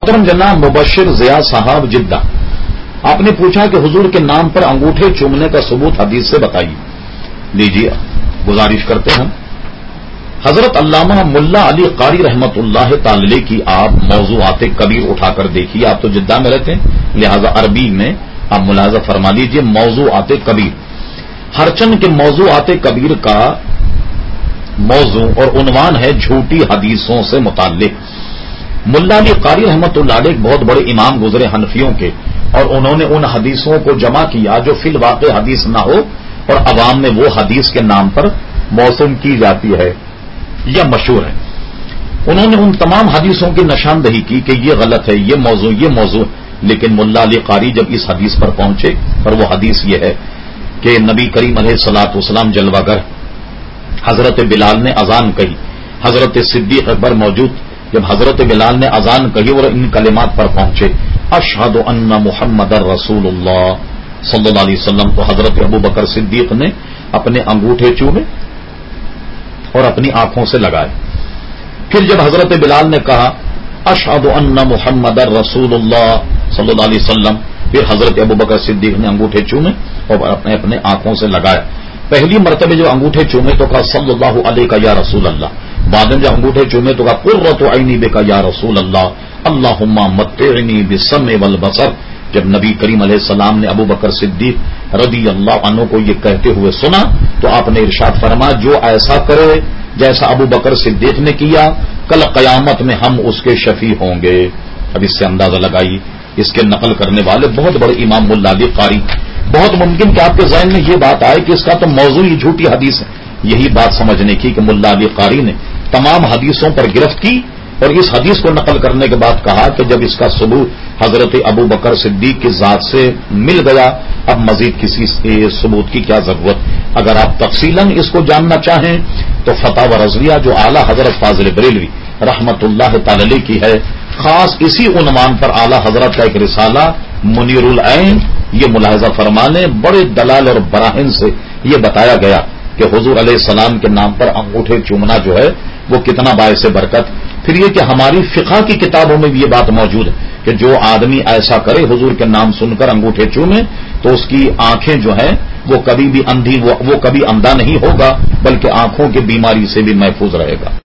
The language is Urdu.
محترم جناب مبشر ضیاء صاحب جدہ، آپ نے پوچھا کہ حضور کے نام پر انگوٹھے چومنے کا ثبوت حدیث سے بتائیے. لیجیے، گزارش کرتے ہیں. حضرت علامہ ملا علی قاری رحمت اللہ تعالی کی آپ موضوعات کبیر اٹھا کر دیکھیے. آپ تو جدہ میں رہتے ہیں، لہذا عربی میں آپ ملاحظہ فرما لیجیے. موضوعات کبیر، ہر چند کے موضوعات کبیر کا موضوع اور عنوان ہے جھوٹی حدیثوں سے متعلق. ملا علی قاری رحمت اللہ علیہ ایک بہت بڑے امام گزرے حنفیوں کے، اور انہوں نے ان حدیثوں کو جمع کیا جو فی الواقع حدیث نہ ہو اور عوام میں وہ حدیث کے نام پر موسوم کی جاتی ہے یا مشہور ہے. انہوں نے ان تمام حدیثوں کی نشاندہی کی کہ یہ غلط ہے، یہ موضوع. لیکن ملا علی قاری جب اس حدیث پر پہنچے، اور وہ حدیث یہ ہے کہ نبی کریم علیہ الصلوۃ والسلام جلوہ گر حضرت بلال نے اذان کہی، حضرت صدیق اکبر موجود. جب حضرت بلال نے اذان کہی اور ان کلمات پر پہنچے، اشہد ان محمد رسول اللہ صلی اللہ علیہ وسلم، تو حضرت ابو بکر صدیق نے اپنے انگوٹھے چومے اور اپنی آنکھوں سے لگائے. پھر جب حضرت بلال نے کہا اشہد ان محمد رسول اللہ صلی اللہ علیہ وسلم، پھر حضرت ابو بکر صدیق نے انگوٹھے چومے اور اپنے آنکھوں سے لگائے. پہلی مرتبہ جو انگوٹھے چومے تو کہا صلی اللہ علیہ یا رسول اللہ، بعد میں جب انگوٹھے چومے تو کہا قرۃ عینی بک یا رسول اللہ، اللہم متعنی بالسمع والبصر. جب نبی کریم علیہ السلام نے ابو بکر صدیق رضی اللہ عنہ کو یہ کہتے ہوئے سنا تو آپ نے ارشاد فرمایا جو ایسا کرے جیسا ابو بکر صدیق نے کیا، کل قیامت میں ہم اس کے شفیع ہوں گے. اب اس سے اندازہ لگائی، اس کے نقل کرنے والے بہت بڑے امام ملا علی قاری. بہت ممکن کہ آپ کے ذہن میں یہ بات آئے کہ اس کا تو موضوع ہی جھوٹی حدیث ہے. یہی بات سمجھنے کی کہ ملا علی قاری نے تمام حدیثوں پر گرفت کی اور اس حدیث کو نقل کرنے کے بعد کہا کہ جب اس کا ثبوت حضرت ابو بکر صدیق کی ذات سے مل گیا، اب مزید کسی ثبوت کی کیا ضرورت. اگر آپ تفصیلاً اس کو جاننا چاہیں تو فتاوی رضویہ جو اعلی حضرت فاضل بریلوی رحمت اللہ تعالی علیہ کی ہے، خاص اسی عنوان پر اعلی حضرت کا ایک رسالہ منیر العین، یہ ملاحظہ فرمانے بڑے دلائل اور براہین سے یہ بتایا گیا کہ حضور علیہ السلام کے نام پر انگوٹھے چومنا جو ہے وہ کتنا باعث برکت. پھر یہ کہ ہماری فقہ کی کتابوں میں بھی یہ بات موجود ہے کہ جو آدمی ایسا کرے حضور کے نام سن کر انگوٹھے چومے تو اس کی آنکھیں جو ہیں وہ کبھی بھی اندھی، وہ کبھی اندھا نہیں ہوگا بلکہ آنکھوں کی بیماری سے بھی محفوظ رہے گا.